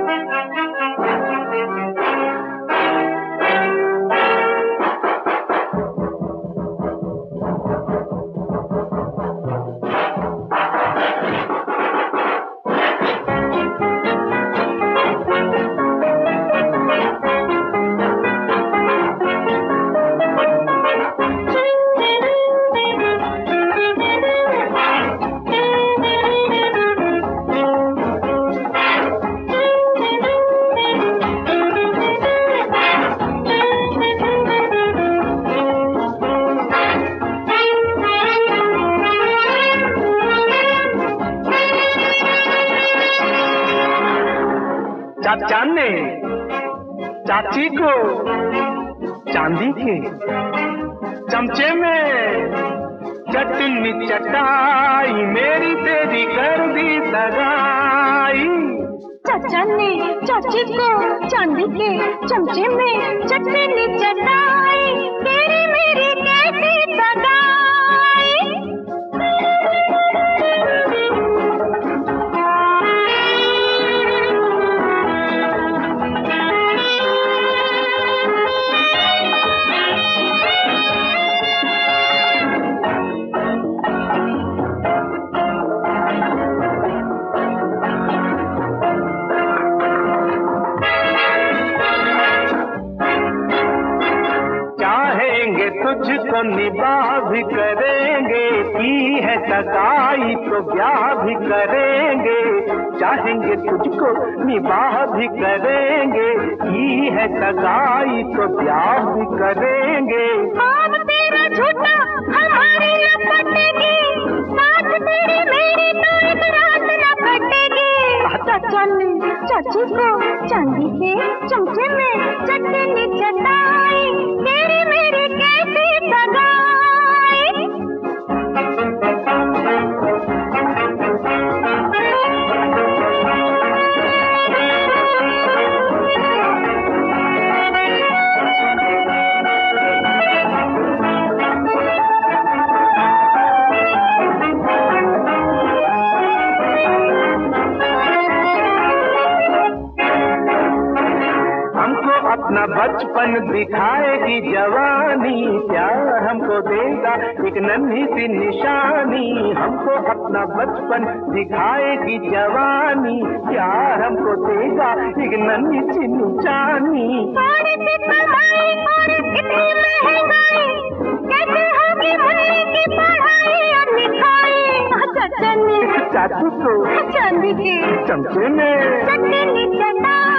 चाचा ने चाची को चांदी के चमचे में चटनी चटाई, मेरी तेरी कर दी सगाई। चाचा ने चाची को चांदी के चमचे में चटनी चटाई, तेरी मेरी कैसी सगाई। तुझको निभाह भी करेंगे, की है सगाई तो ब्याह भी करेंगे। चाहेंगे तुझको निभाह भी करेंगे, की है सगाई तो ब्याह भी करेंगे। अब तेरा झूठा हमारी न पटेगी, साथ तेरी मेरी तो एक रात न कटेगी। चाचा ने चाची को चांदी के चमचे में चटनी चटाई, तेरी मेरी कैसी सगाई। अपना बचपन दिखाएगी जवानी, प्यार हमको देगा एक नन्ही सी निशानी। हमको अपना बचपन दिखाएगी जवानी, प्यार हमको देगा एक नन्ही सी निशानी। थोड़ी सी कमाई और कितनी महंगाई, कैसे होगी मुन्नी की पढ़ाई और लिखाई। चाचा ने चाची को चांदी के चमचे में चटनी चटाई।